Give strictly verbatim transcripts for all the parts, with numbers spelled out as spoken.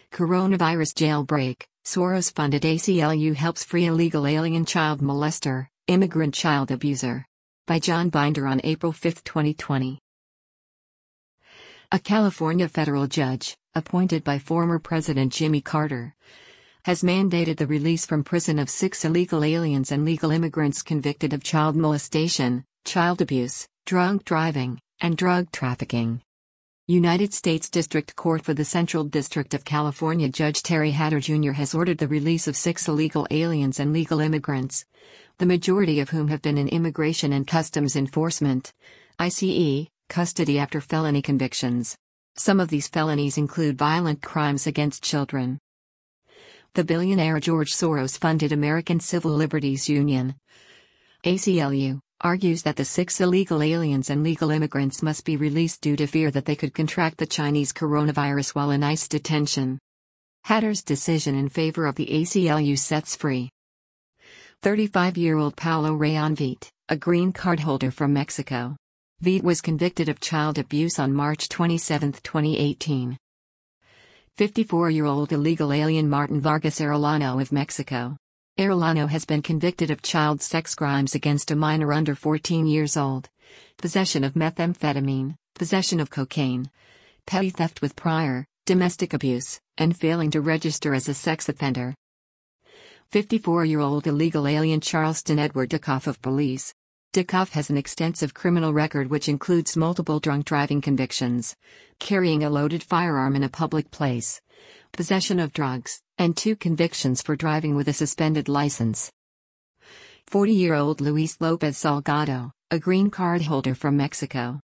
Coronavirus jailbreak, Soros-funded A C L U helps free illegal alien child molester, immigrant child abuser. By John Binder on April fifth, twenty twenty. A California federal judge, appointed by former President Jimmy Carter, has mandated the release from prison of six illegal aliens and legal immigrants convicted of child molestation, child abuse, drunk driving, and drug trafficking. United States District Court for the Central District of California Judge Terry Hatter Junior has ordered the release of six illegal aliens and legal immigrants, the majority of whom have been in Immigration and Customs Enforcement (I C E) custody after felony convictions. Some of these felonies include violent crimes against children. The billionaire George Soros-funded American Civil Liberties Union, A C L U, argues that the six illegal aliens and legal immigrants must be released due to fear that they could contract the Chinese coronavirus while in ICE detention. Hatter's decision in favor of the A C L U sets free thirty-five-year-old Paulo Rayon Vite, a green card holder from Mexico. Vite was convicted of child abuse on March twenty-seventh, twenty eighteen. fifty-four-year-old illegal alien Martin Vargas Arellano of Mexico. Arellano has been convicted of child sex crimes against a minor under fourteen years old, possession of methamphetamine, possession of cocaine, petty theft with prior, domestic abuse, and failing to register as a sex offender. fifty-four-year-old illegal alien Charleston Edward Dukoff of Belize. Dukoff has an extensive criminal record which includes multiple drunk driving convictions, carrying a loaded firearm in a public place, possession of drugs, and two convictions for driving with a suspended license. forty-year-old Luis Lopez Salgado, a green card holder from Mexico.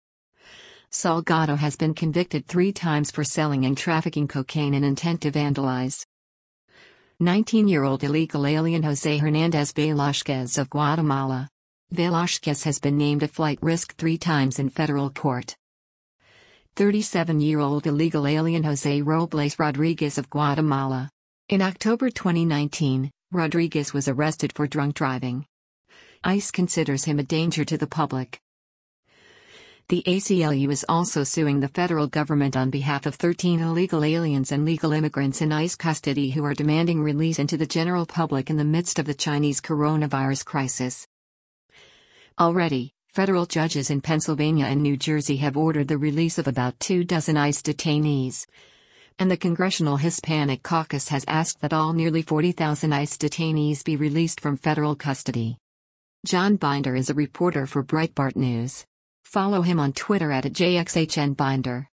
Salgado has been convicted three times for selling and trafficking cocaine and intent to vandalize. nineteen-year-old illegal alien Jose Hernandez Velázquez of Guatemala. Velázquez has been named a flight risk three times in federal court. thirty-seven-year-old illegal alien Jose Robles Rodriguez of Guatemala. In October twenty nineteen, Rodriguez was arrested for drunk driving. ICE considers him a danger to the public. The A C L U is also suing the federal government on behalf of thirteen illegal aliens and legal immigrants in ICE custody who are demanding release into the general public in the midst of the Chinese coronavirus crisis. Already, federal judges in Pennsylvania and New Jersey have ordered the release of about two dozen ICE detainees, and the Congressional Hispanic Caucus has asked that all nearly forty thousand ICE detainees be released from federal custody. John Binder is a reporter for Breitbart News. Follow him on Twitter at J X H N Binder.